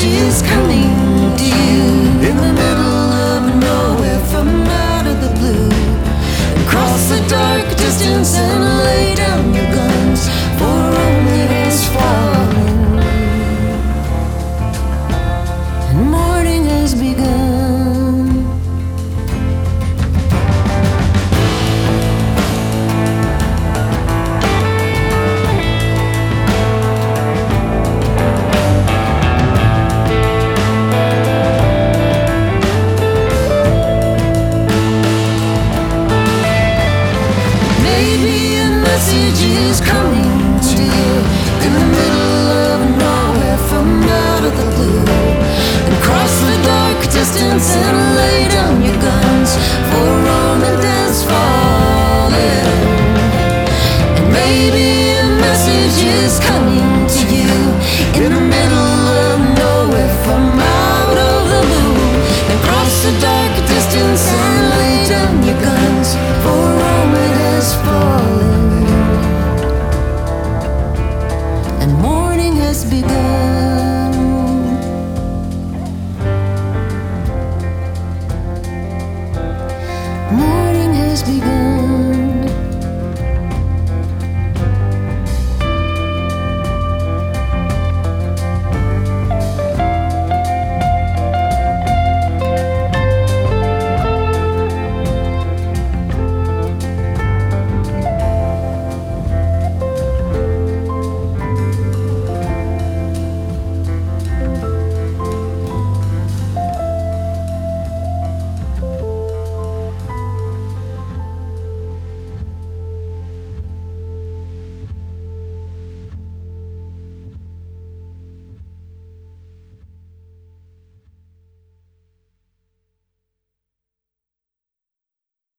is coming to you in the middle of nowhere from out of the blue. Across the dark distance and lay down your guns, for only has fallen and morning has begun. Is coming to you in the middle of nowhere from out of the blue. And cross the dark distance and lay down your guns, for Roman has fallen. And maybe a message is coming to you in the middle of nowhere from out of the blue. And cross the dark distance and lay down your guns, for Roman has fallen and morning has begun.